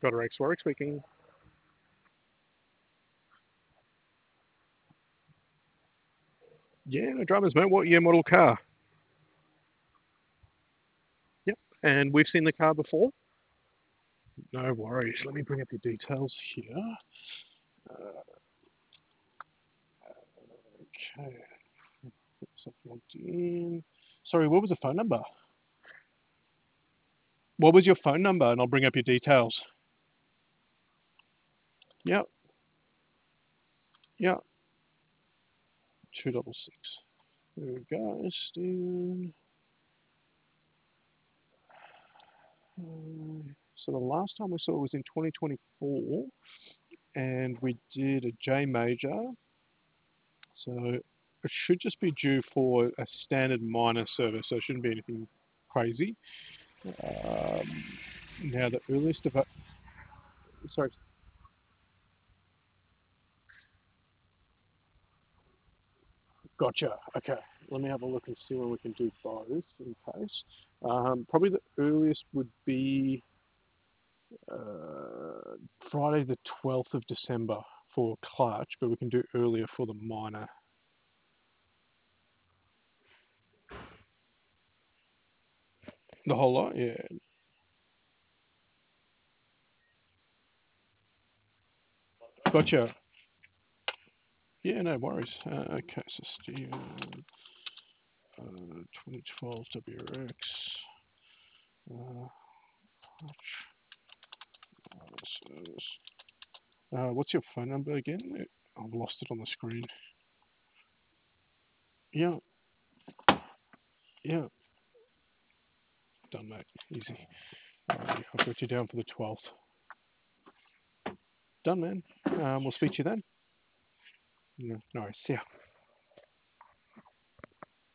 Godrex Warwick speaking. Yeah, no dramas, mate. What year model car? Yep. And we've seen the car before? No worries. Let me bring up your details here. Okay. Get myself logged in. Sorry, what was the phone number? What was your phone number? And I'll bring up your details. Yep. Yep. 266. There we go. Steven. So the last time we saw it was in 2024, and we did a J major. So it should just be due for a standard minor service, so it shouldn't be anything crazy. Um, Now the earliest of sorry, gotcha. Okay, let me have a look and see when we can do both in case. Probably the earliest would be Friday the 12th of December for clutch, but we can do earlier for the minor. The whole lot, yeah. Gotcha. Yeah, no worries. Okay, so Steven, 2012 WRX. Uh, service. What's your phone number again? I've lost it on the screen. Yeah, yeah. Done, mate. Easy. I've got you down for the 12th. Done, man. We'll speak to you then. No, no worries. See ya.